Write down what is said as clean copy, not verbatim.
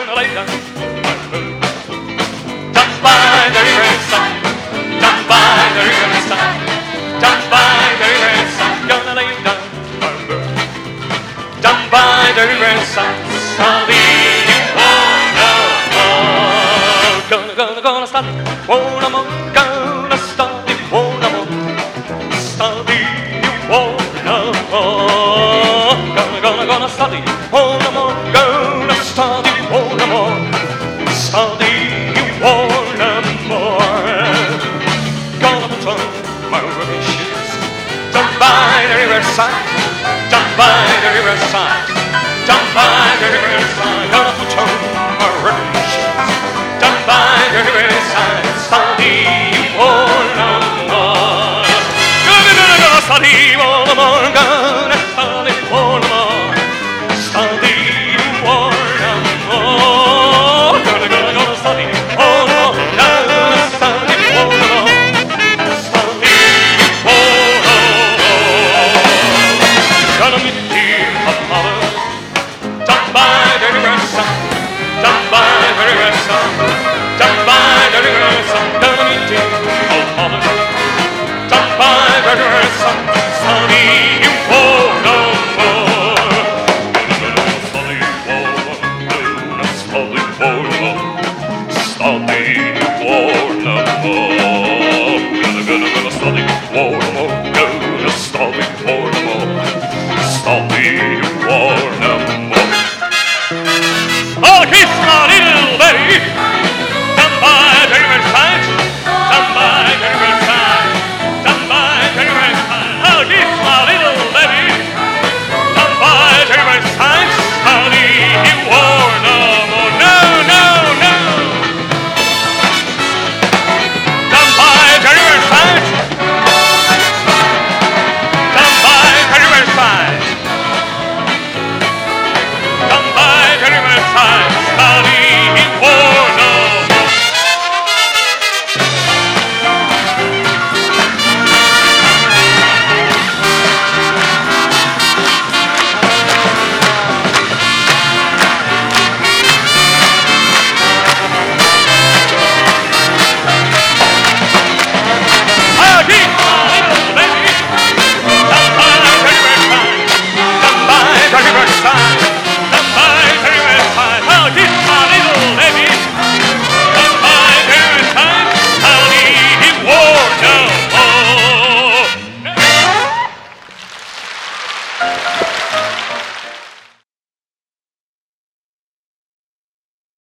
gonna lay down my boots. Down by the riverside, down by the riverside, down by the riverside, gonna lay down my boots. Down by the riverside, study gonna study one more, gonna study one more, study one more, gonna study one more, gonna study one more, study one more. Gonna put on my working shoes, down by the riverside, down by the riverside, down by the riverside. Gonna put on my working shoes, down by the riverside, study one more. Gonna study one more, gonna study one more, study one more. Gonna study one more, gonna study one more, study one more. Gonna meet dear mother, down by the riverside, down by the riverside, down by the riverside. Gonna meet dear mother, down by the riverside, study one more. Gonna study one more, gonna study one more, study one more. Gonna study one more, gonna study one more, study one more. Oh, kiss my little baby, down by the riverside, down by the riverside, down by the riverside. Oh, kiss my little baby, down by the riverside, study one more. No, no, no. Down by the riverside, down by the riverside, down by the riverside, study one more. Oh, keep my little baby, down by the riverside, down by the riverside, down by the riverside. Oh, keep my little baby, down by the riverside, study one more.